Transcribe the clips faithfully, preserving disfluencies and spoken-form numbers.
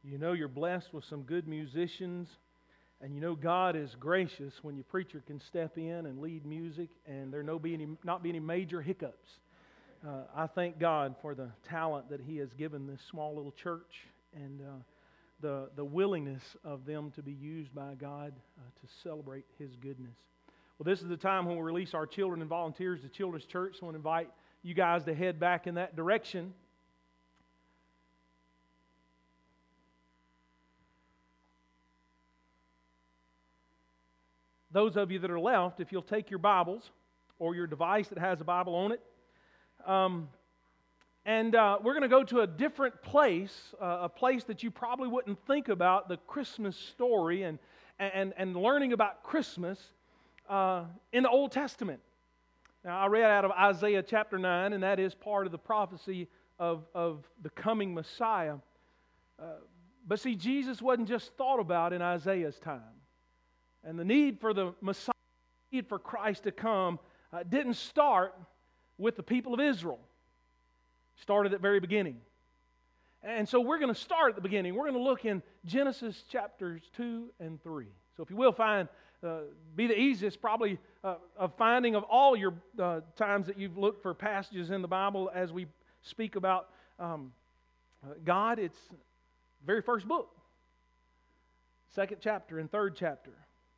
You know you're blessed with some good musicians, and you know God is gracious when your preacher can step in and lead music and there no be any, not be any major hiccups. Uh, I thank God for the talent that He has given this small little church and uh, the, the willingness of them to be used by God uh, to celebrate His goodness. Well, this is the time when we release our children and volunteers to Children's Church. So I want to invite you guys to head back in that direction. Those of you that are left, if you'll take your Bibles or your device that has a Bible on it, um, and uh, we're going to go to a different place, uh, a place that you probably wouldn't think about, the Christmas story and, and, and learning about Christmas uh, in the Old Testament. Now, I read out of Isaiah chapter nine, and that is part of the prophecy of, of the coming Messiah. Uh, but see, Jesus wasn't just thought about in Isaiah's time. And the need for the Messiah, the need for Christ to come, uh, didn't start with the people of Israel. It started at the very beginning. And so we're going to start at the beginning. We're going to look in Genesis chapters two and three. So if you will find, uh, be the easiest probably uh, of finding of all your uh, times that you've looked for passages in the Bible as we speak about um, uh, God. It's the very first book. Second chapter and third chapter.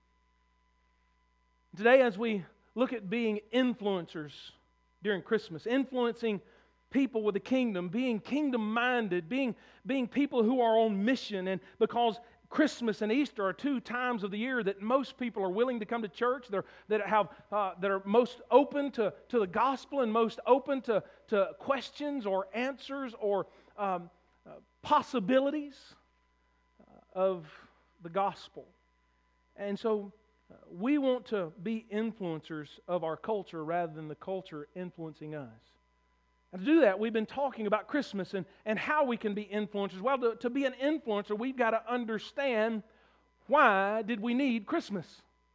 Today, as we look at being influencers during Christmas, influencing people with the kingdom, being kingdom-minded, being, being people who are on mission, and because Christmas and Easter are two times of the year that most people are willing to come to church, they're, that have uh, that are most open to, to the gospel and most open to, to questions or answers or um, uh, possibilities of the gospel. And so we want to be influencers of our culture rather than the culture influencing us. And to do that, we've been talking about Christmas and, and how we can be influencers. Well, to, to be an influencer, we've got to understand, why did we need Christmas?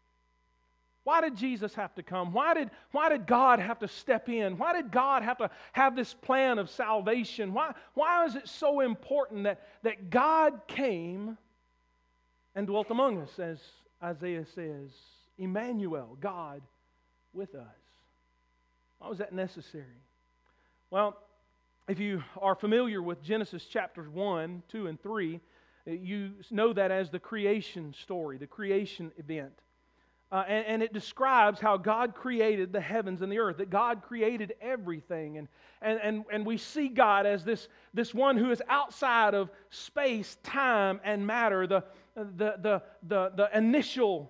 Why did Jesus have to come? Why did, why did God have to step in? Why did God have to have this plan of salvation? Why, why is it so important that, that God came and dwelt among us, as Isaiah says, Emmanuel, God with us? Why was that necessary? Well, if you are familiar with Genesis chapters one, two, and three, you know that as the creation story, the creation event. Uh, and, and it describes how God created the heavens and the earth, that God created everything. And, and, and, and we see God as this, this one who is outside of space, time, and matter, the The, the, the, the initial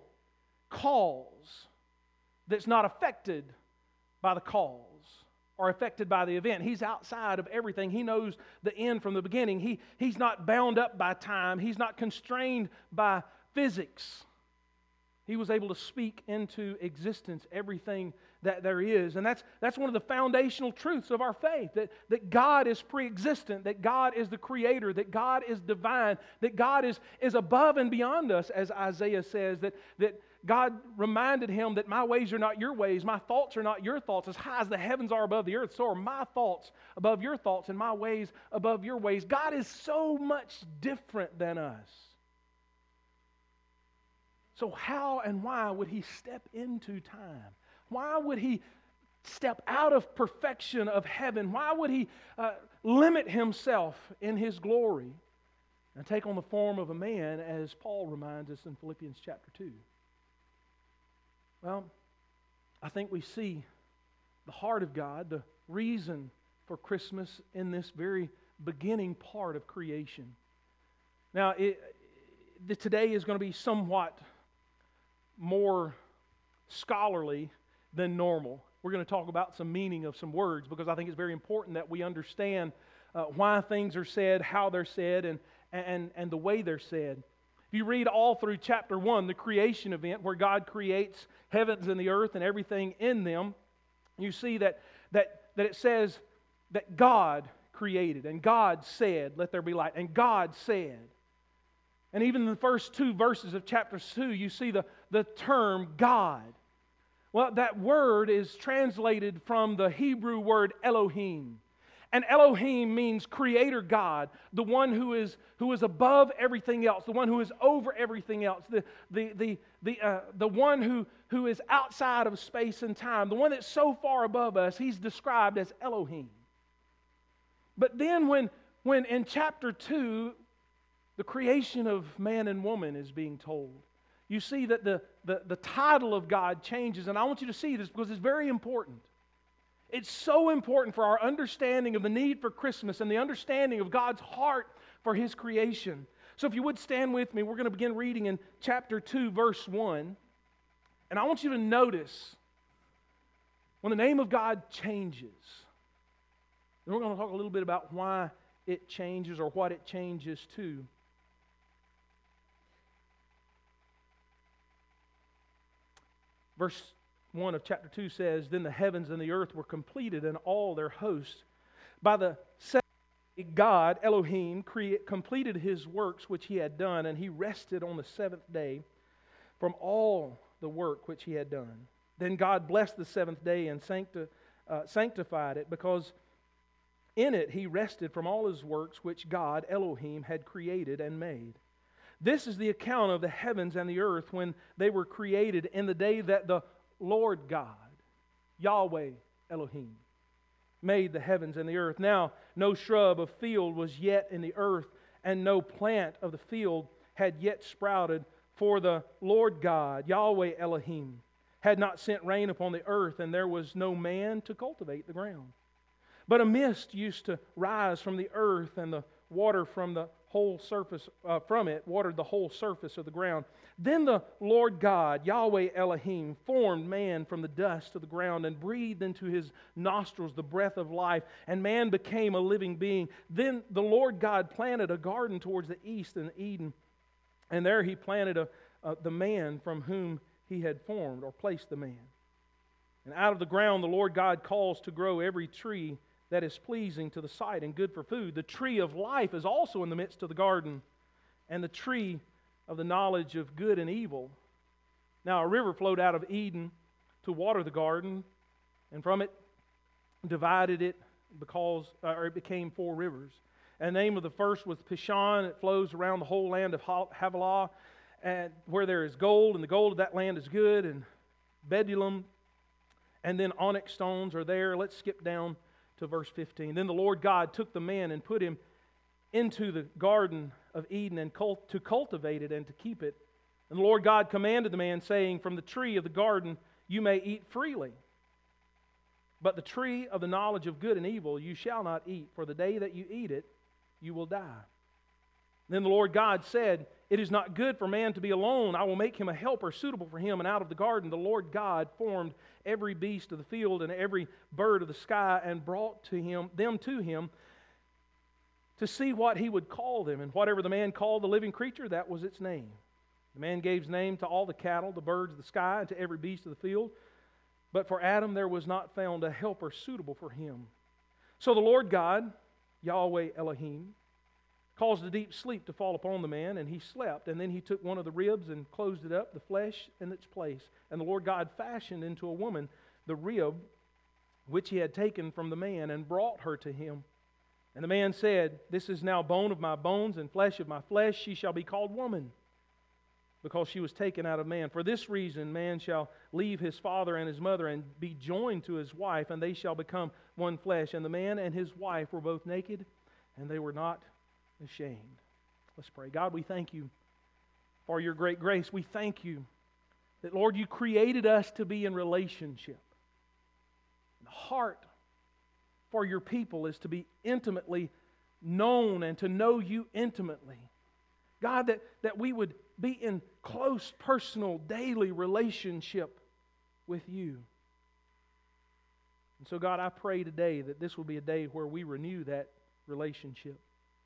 cause that's not affected by the cause or affected by the event. He's outside of everything. He knows the end from the beginning. He, he's not bound up by time. He's not constrained by physics. He was able to speak into existence everything that there is. And that's, that's one of the foundational truths of our faith, that, that God is pre-existent, that God is the creator, that God is divine, that God is, is above and beyond us, as Isaiah says, that, that God reminded him that my ways are not your ways, my thoughts are not your thoughts. As high as the heavens are above the earth, so are my thoughts above your thoughts and my ways above your ways. God is so much different than us. So how and why would He step into time? Why would He step out of perfection of heaven? Why would He uh, limit Himself in His glory and take on the form of a man, as Paul reminds us in Philippians chapter two? Well, I think we see the heart of God, the reason for Christmas in this very beginning part of creation. Now, it, the, today is going to be somewhat more scholarly than normal. We're going to talk about some meaning of some words, because I think it's very important that we understand uh, why things are said, how they're said, and, and, and the way they're said. If you read all through chapter one, the creation event, where God creates heavens and the earth and everything in them, you see that, that, that it says that God created, and God said, let there be light, and God said. And even in the first two verses of chapter two, you see the, the term God. Well, that word is translated from the Hebrew word Elohim. And Elohim means creator God, the one who is, who is above everything else, the one who is over everything else, the, the, the, the, uh, the one who, who is outside of space and time, the one that's so far above us. He's described as Elohim. But then when, when in chapter two, the creation of man and woman is being told, you see that the, the, the title of God changes. And I want you to see this because it's very important. It's so important for our understanding of the need for Christmas and the understanding of God's heart for His creation. So if you would stand with me, we're going to begin reading in chapter two, verse one. And I want you to notice when the name of God changes. And we're going to talk a little bit about why it changes or what it changes to. Verse one of chapter two says, "Then the heavens and the earth were completed and all their hosts. By the seventh day God, Elohim, create, completed His works which He had done, and He rested on the seventh day from all the work which He had done. Then God blessed the seventh day and sancti- uh, sanctified it, because in it He rested from all His works which God, Elohim, had created and made. This is the account of the heavens and the earth when they were created in the day that the Lord God, Yahweh Elohim, made the heavens and the earth. Now no shrub of field was yet in the earth, and no plant of the field had yet sprouted, for the Lord God, Yahweh Elohim, had not sent rain upon the earth, and there was no man to cultivate the ground. But a mist used to rise from the earth, and the water from the whole surface uh, from it watered the whole surface of the ground. Then the Lord God, Yahweh Elohim, formed man from the dust of the ground and breathed into his nostrils the breath of life, and man became a living being. Then the Lord God planted a garden towards the east in Eden, and there He planted a, uh, the man from whom He had formed or placed the man. And out of the ground the Lord God caused to grow every tree that is pleasing to the sight and good for food. The tree of life is also in the midst of the garden, and the tree of the knowledge of good and evil. Now a river flowed out of Eden to water the garden, and from it divided it because uh, or it became four rivers. And the name of the first was Pishon. It flows around the whole land of Havilah, and where there is gold, and the gold of that land is good, and Bdellium, and then onyx stones are there. Let's skip down to verse fifteen. Then the Lord God took the man and put him into the garden of Eden and cult- to cultivate it and to keep it. And the Lord God commanded the man, saying, "From the tree of the garden you may eat freely, but the tree of the knowledge of good and evil you shall not eat, for the day that you eat it, you will die." Then the Lord God said, "It is not good for man to be alone. I will make him a helper suitable for him." And out of the garden the Lord God formed every beast of the field and every bird of the sky, and brought to him them to him to see what he would call them. And whatever the man called the living creature, that was its name. The man gave name to all the cattle, the birds of the sky, and to every beast of the field. But for Adam there was not found a helper suitable for him. So the Lord God, Yahweh Elohim, caused a deep sleep to fall upon the man, and he slept. And then He took one of the ribs and closed it up, the flesh in its place. And the Lord God fashioned into a woman the rib which He had taken from the man, and brought her to him. And the man said, "This is now bone of my bones and flesh of my flesh. She shall be called woman, because she was taken out of man. For this reason man shall leave his father and his mother, and be joined to his wife, and they shall become one flesh. And the man and his wife were both naked, and they were not ashamed." Let's pray. God, we thank You for Your great grace. We thank You that, Lord, You created us to be in relationship. The heart for Your people is to be intimately known and to know You intimately. God, that, that we would be in close, personal, daily relationship with You. And so, God, I pray today that this will be a day where we renew that relationship,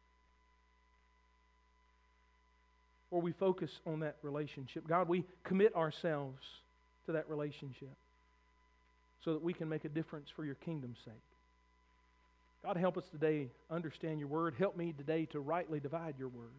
where we focus on that relationship. God, we commit ourselves to that relationship so that we can make a difference for Your kingdom's sake. God, help us today understand Your Word. Help me today to rightly divide Your Word.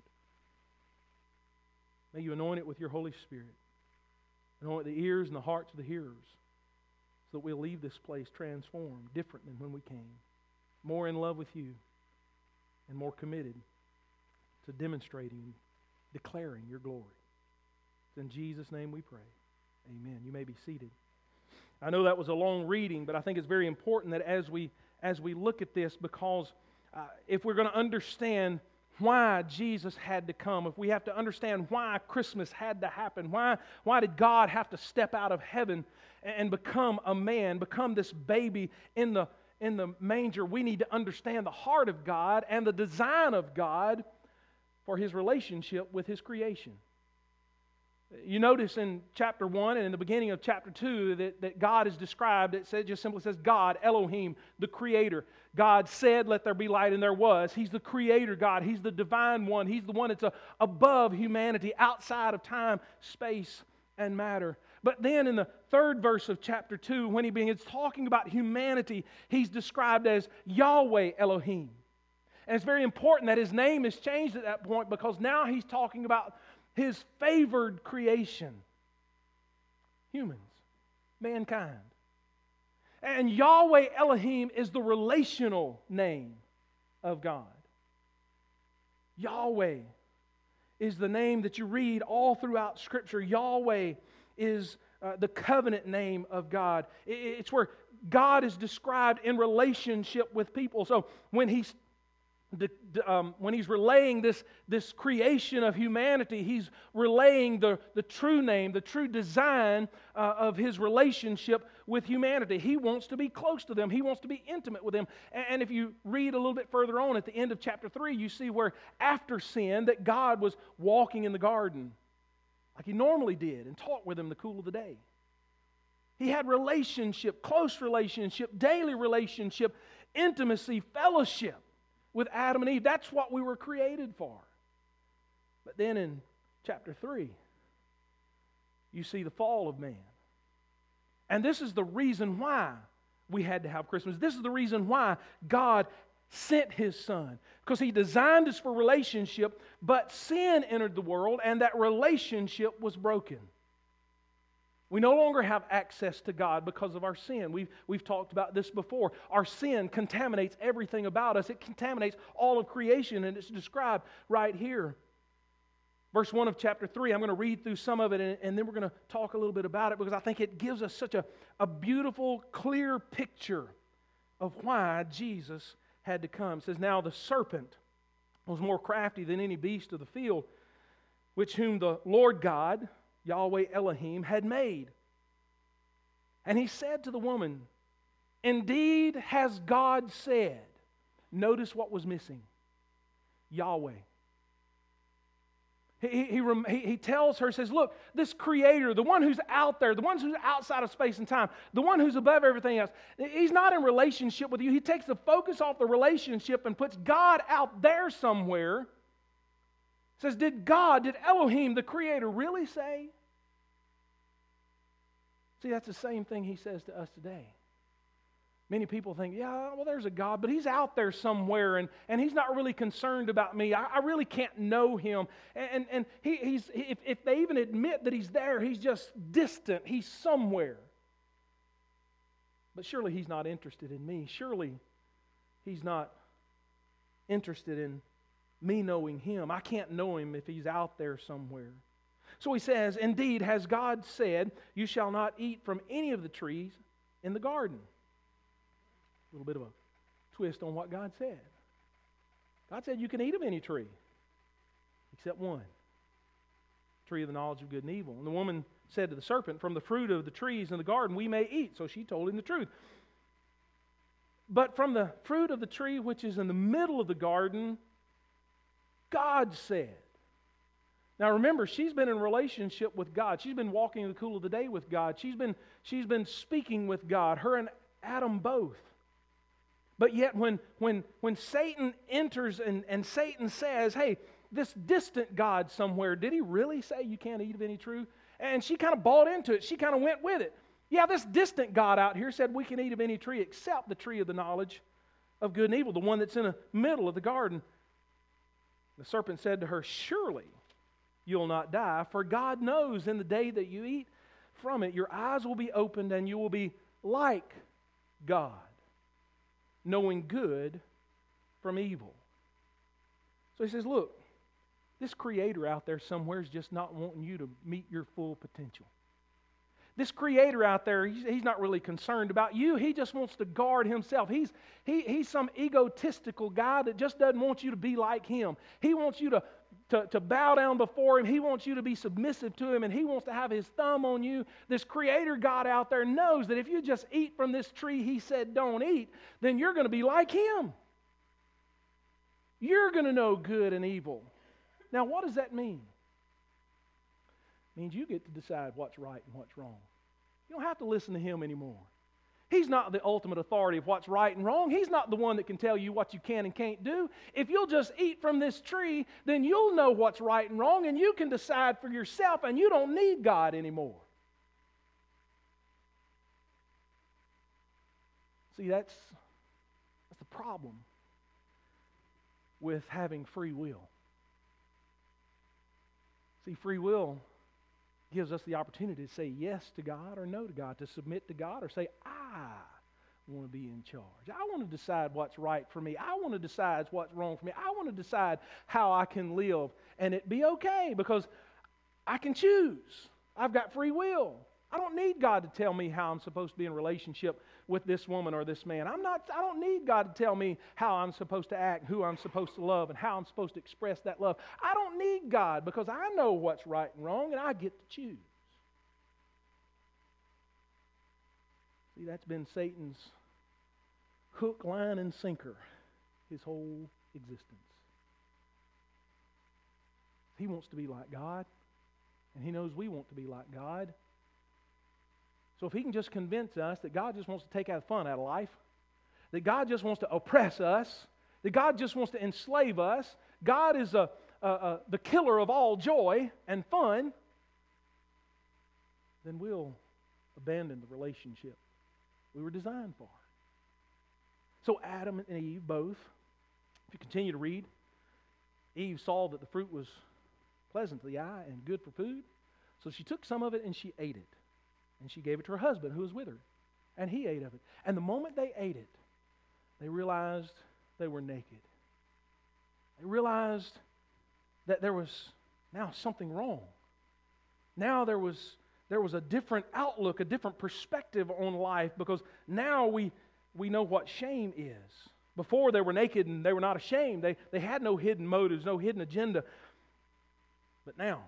May You anoint it with Your Holy Spirit. Anoint the ears and the hearts of the hearers, so that we'll leave this place transformed, different than when we came. more in love with you, and more committed to demonstrating, declaring your glory. It's in Jesus' name we pray. Amen. You may be seated. I know that was a long reading, but I think it's very important that as we as we look at this, because uh, if we're going to understand why Jesus had to come, if we have to understand why Christmas had to happen, why why did God have to step out of heaven and become a man, become this baby in the in the manger, we need to understand the heart of God and the design of God for His relationship with His creation. You notice in chapter one and in the beginning of chapter two that, that God is described, it says, just simply says God, Elohim, the Creator. God said, let there be light, and there was. He's the Creator God. He's the divine one. He's the one that's a, above humanity, outside of time, space, and matter. But then in the third verse of chapter two, when he begins talking about humanity, he's described as Yahweh Elohim. And it's very important that his name is changed at that point, because now he's talking about His favored creation, humans, mankind. And Yahweh Elohim is the relational name of God. Yahweh is the name that you read all throughout Scripture. Yahweh is uh, the covenant name of God. It's where God is described in relationship with people. So when He's The, um, when he's relaying this, this creation of humanity, he's relaying the, the true name, the true design uh, of his relationship with humanity. He wants to be close to them. He wants to be intimate with them. And, and if you read a little bit further on at the end of chapter three, you see where after sin that God was walking in the garden like He normally did and talked with them in the cool of the day. He had relationship, close relationship, daily relationship, intimacy, fellowship with Adam and Eve. That's what we were created for. But then in chapter three, you see the fall of man. And this is the reason why we had to have Christmas. This is the reason why God sent His Son. Because He designed us for relationship, but sin entered the world and that relationship was broken. We no longer have access to God because of our sin. We've, we've talked about this before. Our sin contaminates everything about us. It contaminates all of creation, and it's described right here. Verse one of chapter three, I'm going to read through some of it, and, and then we're going to talk a little bit about it, because I think it gives us such a, a beautiful, clear picture of why Jesus had to come. It says, now the serpent was more crafty than any beast of the field, which whom the Lord God, Yahweh Elohim, had made. And he said to the woman, indeed has God said. Notice what was missing. Yahweh. He, he, he, he tells her, says, look, this Creator, the one who's out there, the one who's outside of space and time, the one who's above everything else, He's not in relationship with you. He takes the focus off the relationship and puts God out there somewhere. Says, did God, did Elohim, the Creator, really say? See, that's the same thing He says to us today. Many people think, yeah, well, there's a God, but He's out there somewhere, and, and He's not really concerned about me. I, I really can't know Him. And, and, and he, he's, if, if they even admit that He's there, He's just distant. He's somewhere. But surely He's not interested in me. Surely He's not interested in me knowing Him. I can't know Him if He's out there somewhere. So he says, indeed, has God said, you shall not eat from any of the trees in the garden. A little bit of a twist on what God said. God said you can eat of any tree, except one, tree of the knowledge of good and evil. And the woman said to the serpent, from the fruit of the trees in the garden we may eat. So she told him the truth. But from the fruit of the tree which is in the middle of the garden, God said. Now remember, she's been in relationship with God. She's been walking in the cool of the day with God. She's been, she's been speaking with God, her and Adam both. But yet when, when, when Satan enters and, and Satan says, hey, this distant God somewhere, did he really say you can't eat of any tree? And she kind of bought into it. She kind of went with it. Yeah, this distant God out here said we can eat of any tree except the tree of the knowledge of good and evil, the one that's in the middle of the garden. The serpent said to her, surely you'll not die, for God knows in the day that you eat from it, your eyes will be opened and you will be like God, knowing good from evil. So he says, look, this creator out there somewhere is just not wanting you to meet your full potential. This creator out there, he's, he's not really concerned about you. He just wants to guard himself. He's, he, he's some egotistical guy that just doesn't want you to be like him. He wants you to, to, to bow down before him. He wants you to be submissive to him, and he wants to have his thumb on you. This creator God out there knows that if you just eat from this tree he said don't eat, then you're going to be like him. You're going to know good and evil. Now, what does that mean? It means you get to decide what's right and what's wrong. You don't have to listen to him anymore. He's not the ultimate authority of what's right and wrong. He's not the one that can tell you what you can and can't do. If you'll just eat from this tree, then you'll know what's right and wrong, and you can decide for yourself, and you don't need God anymore. See, that's, that's the problem with having free will. See, free will gives us the opportunity to say yes to God or no to God, to submit to God or say, I want to be in charge. I want to decide what's right for me. I want to decide what's wrong for me. I want to decide how I can live and it be okay because I can choose. I've got free will. I don't need God to tell me how I'm supposed to be in a relationship with this woman or this man. I'm not, I don't need God to tell me how I'm supposed to act, who I'm supposed to love, and how I'm supposed to express that love. I don't need God because I know what's right and wrong, and I get to choose. See, that's been Satan's hook, line, and sinker his whole existence. He wants to be like God, and he knows we want to be like God. So if he can just convince us that God just wants to take out fun out of life, that God just wants to oppress us, that God just wants to enslave us, God is a, a, a, the killer of all joy and fun, then we'll abandon the relationship we were designed for. So Adam and Eve both, if you continue to read, Eve saw that the fruit was pleasant to the eye and good for food, so she took some of it and she ate it. And she gave it to her husband who was with her. And he ate of it. And the moment they ate it, they realized they were naked. They realized that there was now something wrong. Now there was, there was a different outlook, a different perspective on life because now we, we know what shame is. Before they were naked and they were not ashamed. They, they had no hidden motives, no hidden agenda. But now,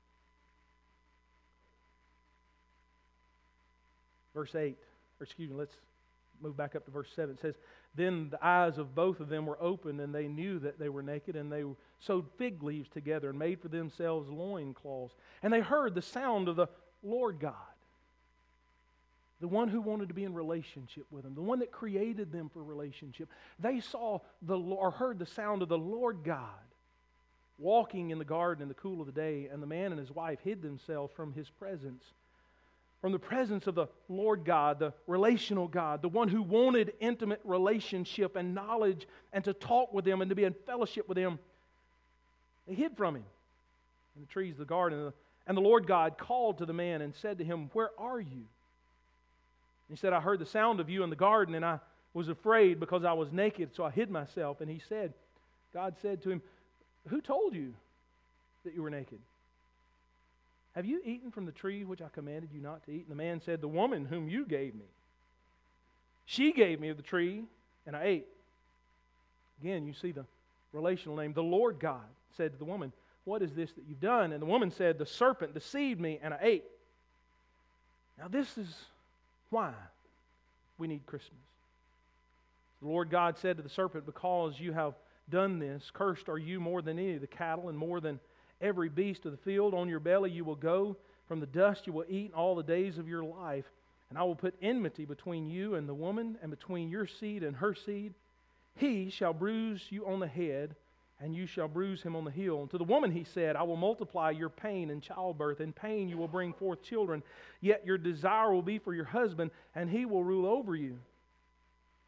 verse eight, or excuse me, let's move back up to verse seven. It says, then the eyes of both of them were opened, and they knew that they were naked, and they sewed fig leaves together and made for themselves loincloths. And they heard the sound of the Lord God, the one who wanted to be in relationship with them, the one that created them for relationship. They saw the or heard the sound of the Lord God walking in the garden in the cool of the day, and the man and his wife hid themselves from his presence. From the presence of the Lord God, the relational God, the one who wanted intimate relationship and knowledge and to talk with them and to be in fellowship with them. They hid from him in the trees of the garden. And the Lord God called to the man and said to him, where are you? He said, I heard the sound of you in the garden, and I was afraid because I was naked, so I hid myself. And he said, God said to him, who told you that you were naked? Have you eaten from the tree which I commanded you not to eat? And the man said, the woman whom you gave me. She gave me of the tree, and I ate. Again, you see the relational name. The Lord God said to the woman, what is this that you've done? And the woman said, the serpent deceived me, and I ate. Now this is why we need Christmas. The Lord God said to the serpent, because you have done this, cursed are you more than any of the cattle and more than every beast of the field. On your belly you will go, from the dust you will eat all the days of your life. And I will put enmity between you and the woman, and between your seed and her seed. He shall bruise you on the head, and you shall bruise him on the heel. And to the woman he said, I will multiply your pain in childbirth. In pain you will bring forth children. Yet your desire will be for your husband, and he will rule over you.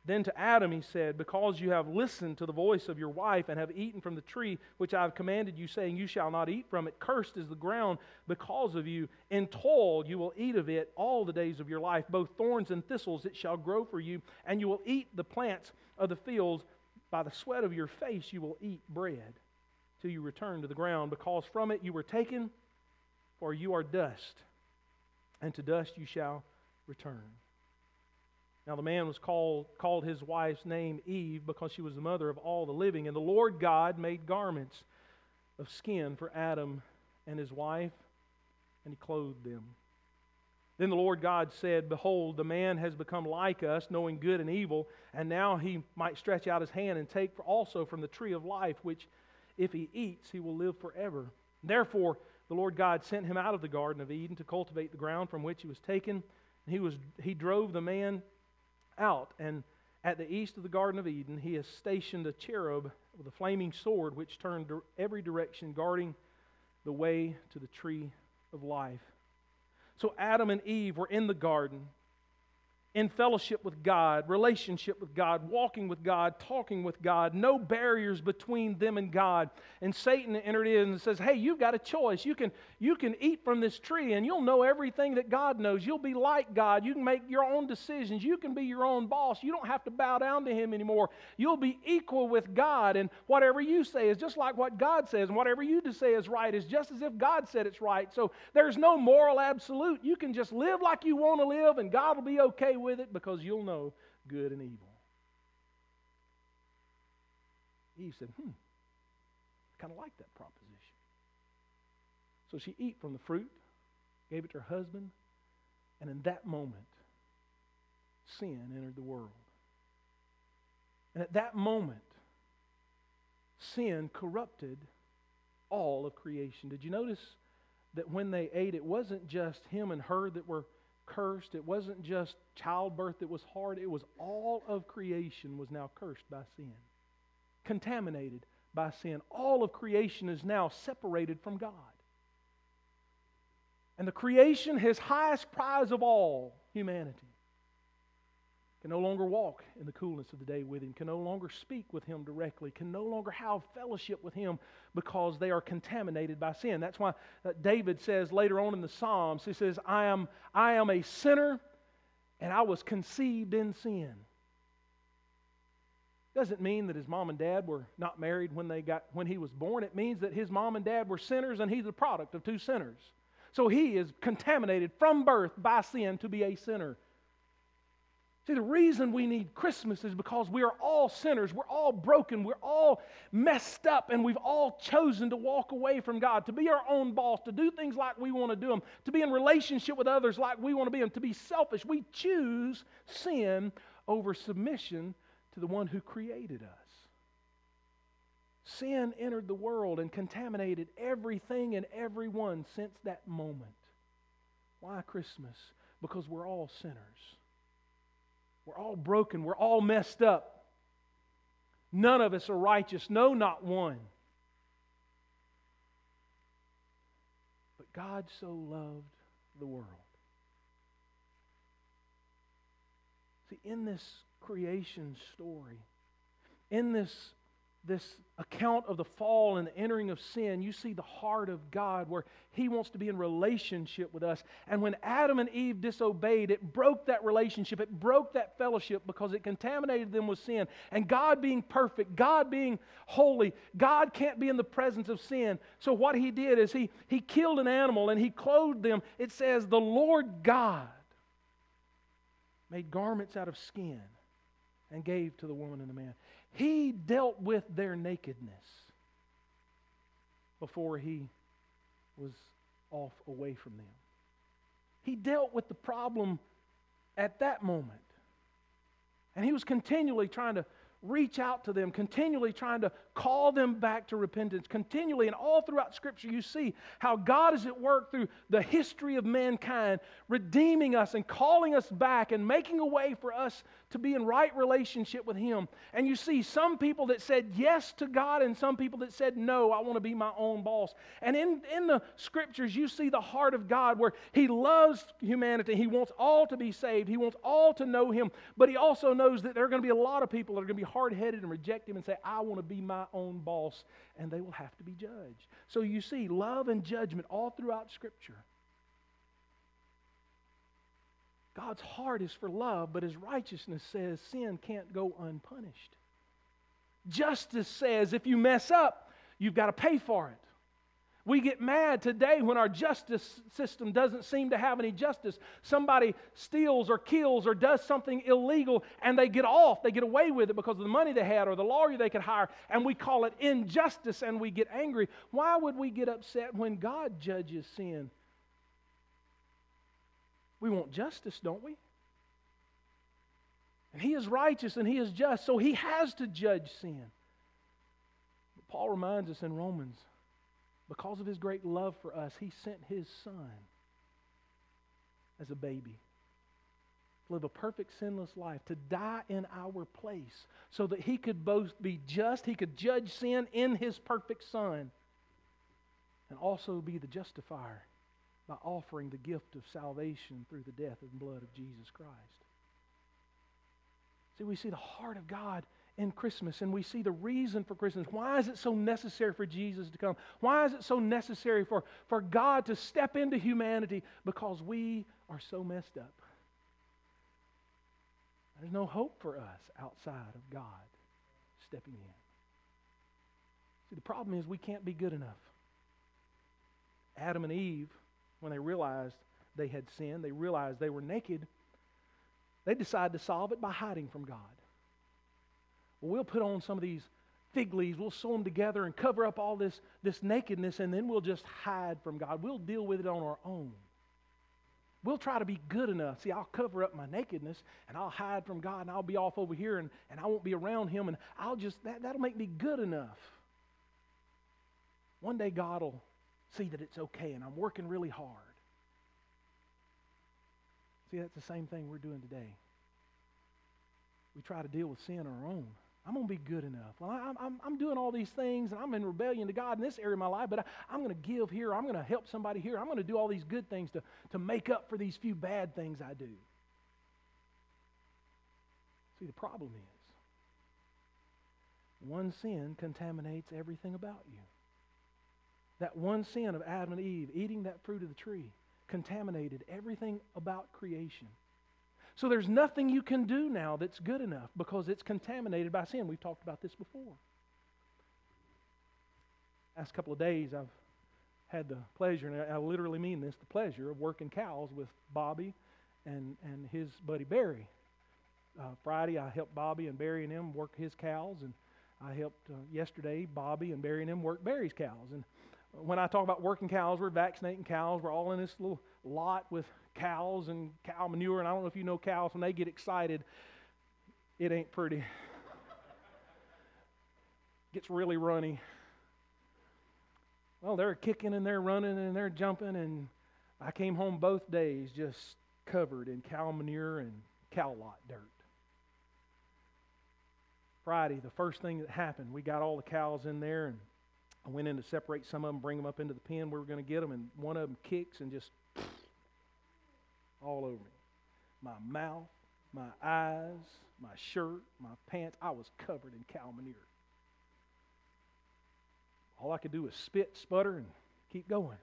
Then to Adam he said, because you have listened to the voice of your wife and have eaten from the tree which I have commanded you, saying, you shall not eat from it. Cursed is the ground because of you. In toil you will eat of it all the days of your life. Both thorns and thistles it shall grow for you, and you will eat the plants of the fields. By the sweat of your face you will eat bread till you return to the ground, because from it you were taken, for you are dust, and to dust you shall return. Now the man was called, called his wife's name Eve, because she was the mother of all the living. And the Lord God made garments of skin for Adam and his wife, and He clothed them. Then the Lord God said, behold, the man has become like us, knowing good and evil, and now he might stretch out his hand and take also from the tree of life, which if he eats, he will live forever. Therefore the Lord God sent him out of the Garden of Eden to cultivate the ground from which he was taken. And he was he drove the man out, and at the east of the Garden of Eden he has stationed a cherub with a flaming sword, which turned every direction, guarding the way to the tree of life. So Adam and Eve were in the garden, in fellowship with God, relationship with God, walking with God, talking with God, no barriers between them and God. And Satan entered in and says, hey, you've got a choice. You can, you can eat from this tree and you'll know everything that God knows. You'll be like God. You can make your own decisions. You can be your own boss. You don't have to bow down to Him anymore. You'll be equal with God, and whatever you say is just like what God says, and whatever you say is right is just as if God said it's right. So there's no moral absolute. You can just live like you want to live, and God will be okay with it, because you'll know good and evil. Eve said, hmm, I kind of like that proposition. So she ate from the fruit, gave it to her husband, and in that moment, sin entered the world. And at that moment, sin corrupted all of creation. Did you notice that when they ate, it wasn't just him and her that were cursed? It wasn't just childbirth that was hard. It was all of creation was now cursed by sin, contaminated by sin. All of creation is now separated from God. And the creation, His highest prize of all, humanity, can no longer walk in the coolness of the day with Him, can no longer speak with Him directly, can no longer have fellowship with Him, because they are contaminated by sin. That's why David says later on in the Psalms, he says, I am, I am a sinner and I was conceived in sin. Doesn't mean that his mom and dad were not married when they got when he was born. It means that his mom and dad were sinners, and he's the product of two sinners. So he is contaminated from birth by sin to be a sinner. See, the reason we need Christmas is because we are all sinners. We're all broken. We're all messed up, and we've all chosen to walk away from God, to be our own boss, to do things like we want to do them, to be in relationship with others like we want to be them, to be selfish. We choose sin over submission to the one who created us. Sin entered the world and contaminated everything and everyone since that moment. Why Christmas? Because we're all sinners. We're all broken. We're all messed up. None of us are righteous. No, not one. But God so loved the world. See, in this creation story, in this, this account of the fall and the entering of sin, you see the heart of God where He wants to be in relationship with us. And when Adam and Eve disobeyed, it broke that relationship. It broke that fellowship because it contaminated them with sin. And God being perfect, God being holy, God can't be in the presence of sin. So what He did is He, he killed an animal and He clothed them. It says the Lord God made garments out of skin and gave to the woman and the man. He dealt with their nakedness before He was off away from them. He dealt with the problem at that moment. And He was continually trying to reach out to them, continually trying to call them back to repentance, continually. And all throughout Scripture you see how God is at work through the history of mankind, redeeming us and calling us back and making a way for us to be in right relationship with Him. And you see some people that said yes to God and some people that said, no, I want to be my own boss. And in, in the Scriptures, you see the heart of God where He loves humanity. He wants all to be saved. He wants all to know Him. But He also knows that there are going to be a lot of people that are going to be hard-headed and reject Him and say, I want to be my own boss. And they will have to be judged. So you see love and judgment all throughout Scripture. God's heart is for love, but His righteousness says sin can't go unpunished. Justice says if you mess up, you've got to pay for it. We get mad today when our justice system doesn't seem to have any justice. Somebody steals or kills or does something illegal and they get off, they get away with it because of the money they had or the lawyer they could hire, and we call it injustice and we get angry. Why would we get upset when God judges sin? We want justice, don't we? And He is righteous and He is just, so He has to judge sin. But Paul reminds us in Romans, because of His great love for us, He sent His Son as a baby to live a perfect sinless life, to die in our place so that He could both be just, He could judge sin in His perfect Son, and also be the justifier by offering the gift of salvation through the death and blood of Jesus Christ. See, we see the heart of God in Christmas, and we see the reason for Christmas. Why is it so necessary for Jesus to come? Why is it so necessary for, for God to step into humanity? Because we are so messed up. There's no hope for us outside of God stepping in. See, the problem is we can't be good enough. Adam and Eve, when they realized they had sinned, they realized they were naked, they decided to solve it by hiding from God. Well, we'll put on some of these fig leaves, we'll sew them together and cover up all this, this nakedness, and then we'll just hide from God. We'll deal with it on our own. We'll try to be good enough. See, I'll cover up my nakedness, and I'll hide from God, and I'll be off over here, and, and I won't be around Him, and I'll just, that, that'll make me good enough. One day God will see that it's okay and I'm working really hard. See, that's the same thing we're doing today. We try to deal with sin on our own. I'm going to be good enough. Well, I, I'm, I'm doing all these things and I'm in rebellion to God in this area of my life, but I, I'm going to give here. I'm going to help somebody here. I'm going to do all these good things to, to make up for these few bad things I do. See, the problem is one sin contaminates everything about you. That one sin of Adam and Eve, eating that fruit of the tree, contaminated everything about creation. So there's nothing you can do now that's good enough because it's contaminated by sin. We've talked about this before. Last couple of days I've had the pleasure, and I literally mean this, the pleasure of working cows with Bobby and, and his buddy Barry. Uh, Friday I helped Bobby and Barry and him work his cows, and I helped uh, yesterday Bobby and Barry and him work Barry's cows. And when I talk about working cows, we're vaccinating cows. We're all in this little lot with cows and cow manure. And I don't know if you know cows, when they get excited, it ain't pretty. Gets really runny. Well, they're kicking and they're running and they're jumping. And I came home both days just covered in cow manure and cow lot dirt. Friday, the first thing that happened, we got all the cows in there, and I went in to separate some of them, bring them up into the pen. We were going to get them, and one of them kicks and just all over me. My mouth, my eyes, my shirt, my pants. I was covered in cow manure. All I could do was spit, sputter, and keep going.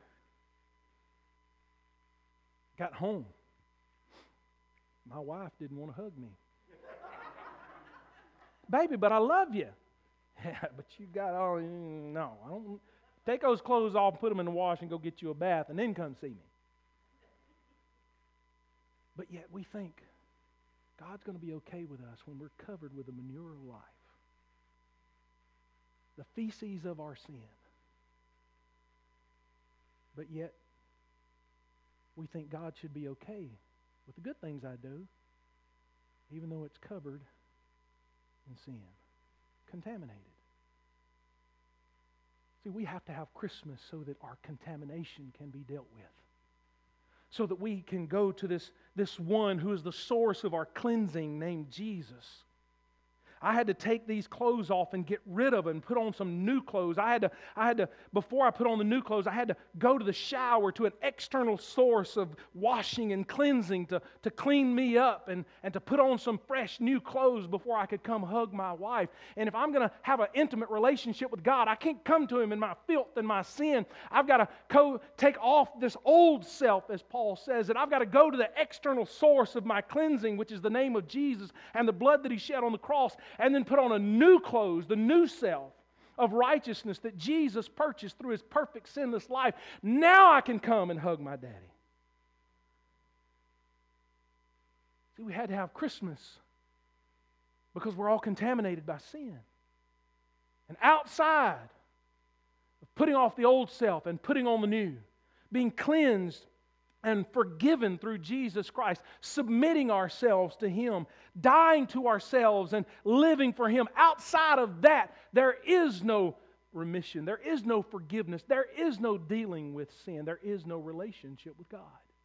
Got home. My wife didn't want to hug me. Baby, but I love you. Yeah, but you got all, no, I don't, take those clothes off and put them in the wash and go get you a bath and then come see me. But yet we think God's going to be okay with us when we're covered with the manure of life. The feces of our sin. But yet we think God should be okay with the good things I do, even though it's covered in sin, contaminated. See, we have to have Christmas so that our contamination can be dealt with. so that we can go to this, this one who is the source of our cleansing, named Jesus. I had to take these clothes off and get rid of it and put on some new clothes. I had to, I had to, before I put on the new clothes, I had to go to the shower, to an external source of washing and cleansing to, to clean me up and, and to put on some fresh new clothes before I could come hug my wife. And if I'm going to have an intimate relationship with God, I can't come to Him in my filth and my sin. I've got to co- take off this old self, as Paul says, and I've got to go to the external source of my cleansing, which is the name of Jesus and the blood that He shed on the cross, and then put on a new clothes, the new self of righteousness that Jesus purchased through His perfect sinless life. Now I can come and hug my daddy. See, we had to have Christmas because we're all contaminated by sin. And outside of putting off the old self and putting on the new, being cleansed and forgiven through Jesus Christ, submitting ourselves to Him, dying to ourselves and living for Him. Outside of that, there is no remission. There is no forgiveness. There is no dealing with sin. There is no relationship with God.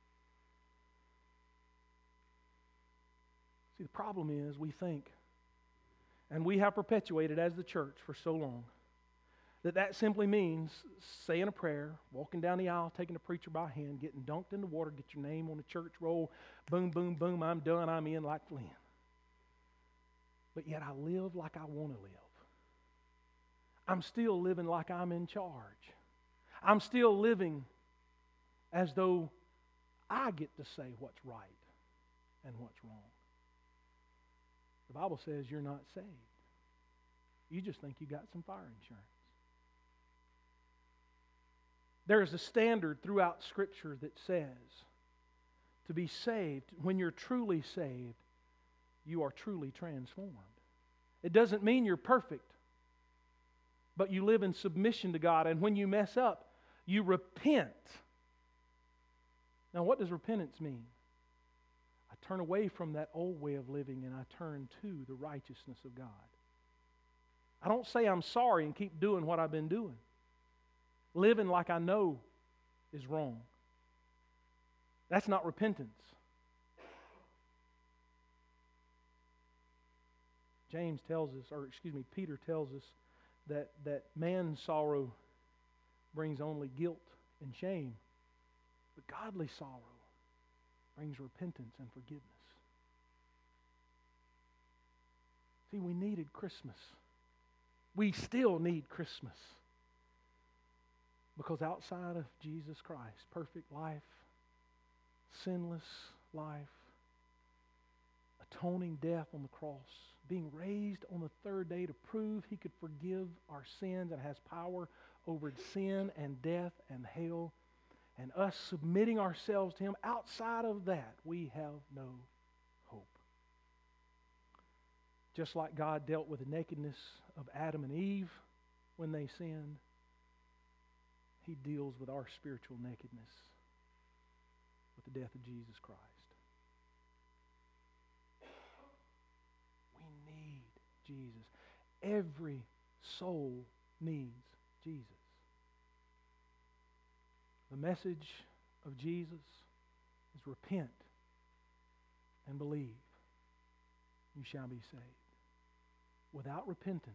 See, the problem is we think, and we have perpetuated as the church for so long, that that simply means saying a prayer, walking down the aisle, taking the preacher by hand, getting dunked in the water, get your name on the church roll, boom, boom, boom, I'm done, I'm in like Flynn. But yet I live like I want to live. I'm still living like I'm in charge. I'm still living as though I get to say what's right and what's wrong. The Bible says you're not saved. You just think you got some fire insurance. There is a standard throughout Scripture that says to be saved, when you're truly saved, you are truly transformed. It doesn't mean you're perfect, but you live in submission to God, and when you mess up, you repent. Now, what does repentance mean? I turn away from that old way of living and I turn to the righteousness of God. I don't say I'm sorry and keep doing what I've been doing. Living like I know is wrong. That's not repentance. James tells us, or excuse me, Peter tells us that, that man's sorrow brings only guilt and shame, but godly sorrow brings repentance and forgiveness. See, we needed Christmas. We still need Christmas. Because outside of Jesus Christ, perfect life, sinless life, atoning death on the cross, being raised on the third day to prove He could forgive our sins and has power over sin and death and hell, and us submitting ourselves to Him, outside of that, we have no hope. Just like God dealt with the nakedness of Adam and Eve when they sinned, He deals with our spiritual nakedness with the death of Jesus Christ. We need Jesus. Every soul needs Jesus. The message of Jesus is repent and believe. You shall be saved. Without repentance,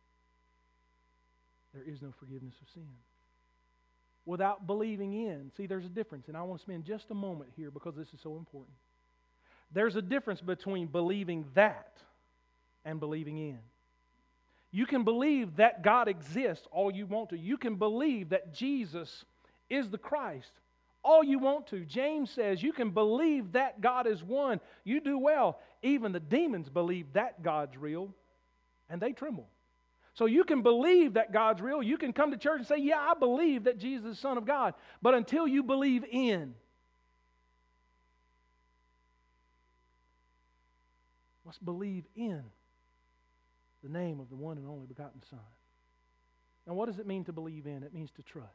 there is no forgiveness of sin. Without believing in. See, there's a difference, and I want to spend just a moment here because this is so important. There's a difference between believing that and believing in. You can believe that God exists all you want to. You can believe that Jesus is the Christ all you want to. James says you can believe that God is one. You do well. Even the demons believe that God's real, and they tremble. So you can believe that God's real. You can come to church and say, yeah, I believe that Jesus is the Son of God. But until you believe in, must believe in the name of the one and only begotten Son. Now, what does it mean to believe in? It means to trust.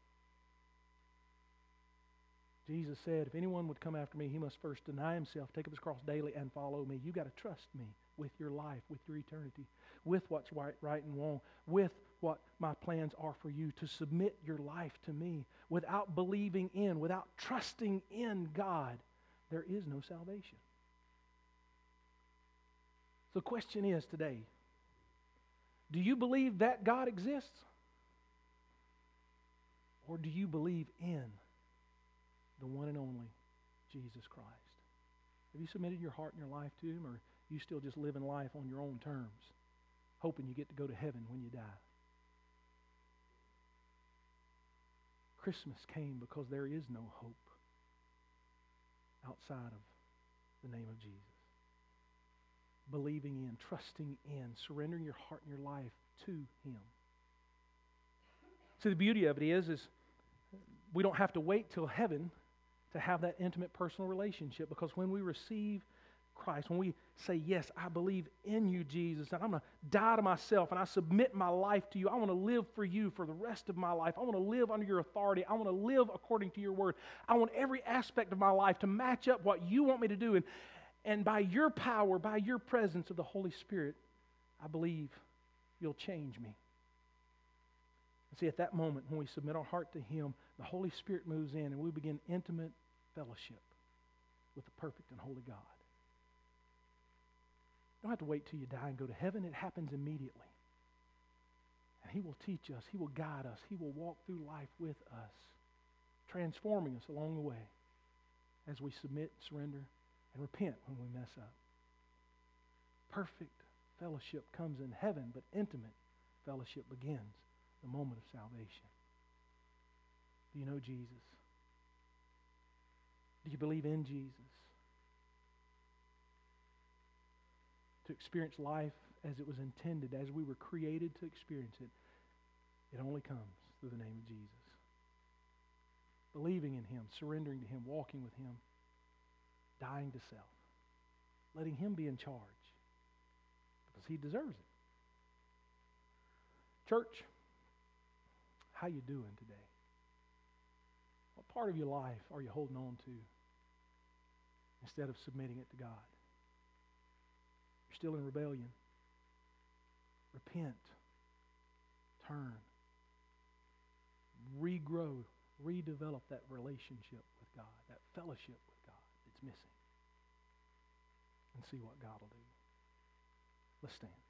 Jesus said, if anyone would come after me, he must first deny himself, take up his cross daily, and follow me. You've got to trust me with your life, with your eternity, with what's right, right and wrong, with what my plans are for you, to submit your life to me. Without believing in, without trusting in God, there is no salvation. So the question is today, do you believe that God exists? Or do you believe in the one and only Jesus Christ? Have you submitted your heart and your life to Him, or you still just living life on your own terms, hoping you get to go to heaven when you die? Christmas came because there is no hope outside of the name of Jesus. Believing in, trusting in, surrendering your heart and your life to Him. See, the beauty of it is, is we don't have to wait till heaven to have that intimate personal relationship, because when we receive Christ, when we say, yes, I believe in you, Jesus, and I'm going to die to myself and I submit my life to you. I want to live for you for the rest of my life. I want to live under your authority. I want to live according to your word. I want every aspect of my life to match up what you want me to do. And, and by your power, by your presence of the Holy Spirit, I believe you'll change me. And see, at that moment, when we submit our heart to Him, the Holy Spirit moves in and we begin intimate fellowship with the perfect and holy God. You don't have to wait till you die and go to heaven. It happens immediately. And He will teach us. He will guide us. He will walk through life with us, transforming us along the way as we submit, surrender, and repent when we mess up. Perfect fellowship comes in heaven, but intimate fellowship begins the moment of salvation. Do you know Jesus? Do you believe in Jesus? To experience life as it was intended, as we were created to experience it, it only comes through the name of Jesus. Believing in Him, surrendering to Him, walking with Him, dying to self, letting Him be in charge, because He deserves it. Church, how you doing today? What part of your life are you holding on to instead of submitting it to God? You're still in rebellion. Repent. Turn. Regrow. Redevelop that relationship with God, that fellowship with God that's missing. And see what God will do. Let's stand.